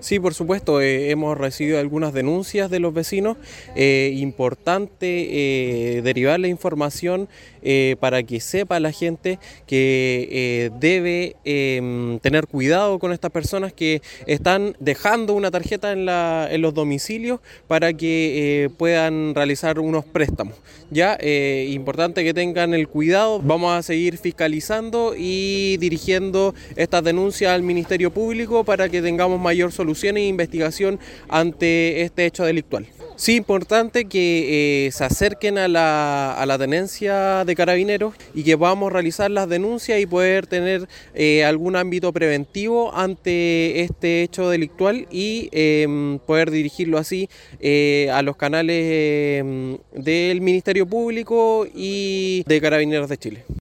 Sí, por supuesto, hemos recibido algunas denuncias de los vecinos. Importante derivar la información para que sepa la gente que debe tener cuidado con estas personas que están dejando una tarjeta en los domicilios para que puedan realizar unos préstamos. Ya, importante que tengan el cuidado. Vamos a seguir fiscalizando y dirigiendo estas denuncias al Ministerio Público para que tengamos mayor solución e investigación ante este hecho delictual. Sí, importante que se acerquen a la tenencia de Carabineros y que podamos realizar las denuncias y poder tener algún ámbito preventivo ante este hecho delictual y poder dirigirlo así a los canales del Ministerio Público y de Carabineros de Chile.